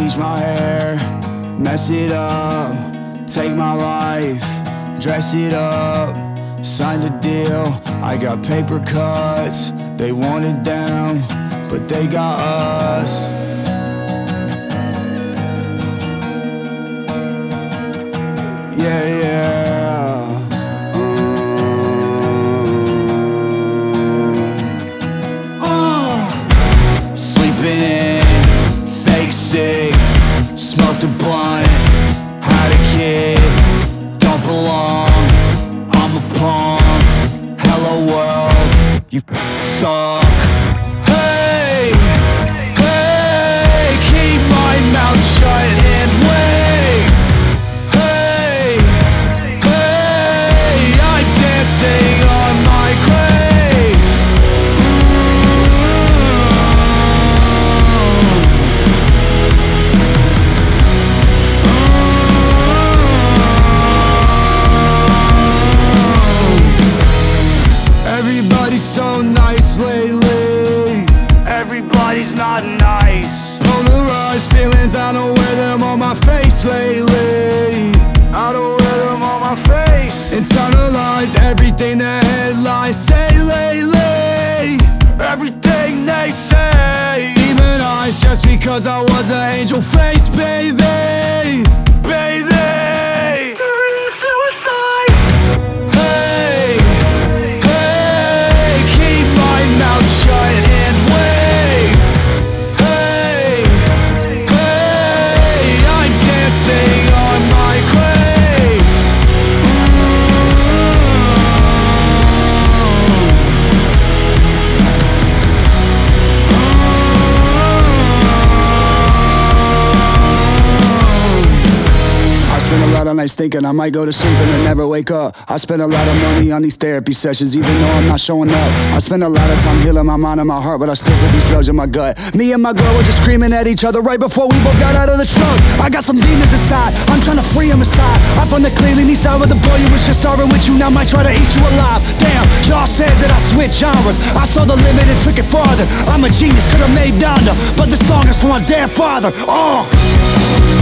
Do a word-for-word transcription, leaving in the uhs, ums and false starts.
bleach my hair, mess it up, take my life, dress it up, signed a deal. I got paper cuts, they want it down, but they got us. Yeah, yeah. Uh. Uh. Sleeping in, fake sick, smoked a blunt, had a kid, don't belong, I'm a punk, hello world, you suck. Hey, hey, keep my mouth shut and wait. Hey, hey, I'm dancing on my grave. Everybody's so nice lately. Everybody's not nice. Polarized feelings, I don't wear them on my face lately. I don't wear them on my face. Internalize everything the headlines say lately. Everything they say. Demonized just because I was an angel face, baby. Baby, suicide. Hey, hey, keep my mouth shut and wait. Hey, hey, I'm dancing on my grave. I spend a lot of nights thinking I might go to sleep and then never wake up. I spend a lot of money on these therapy sessions even though I'm not showing up. I spend a lot of time healing my mind and my heart, but I still put these drugs in my gut. Me and my girl were just screaming at each other right before we both got out of the truck. I got some demons inside, I'm trying to free them aside. I found the clearly east side with the boy who was just starving with you, now might try to eat you alive. Damn, y'all said that I switch genres, I saw the limit and took it farther. I'm a genius, could've made Donda, but the song is for my dead father. Oh.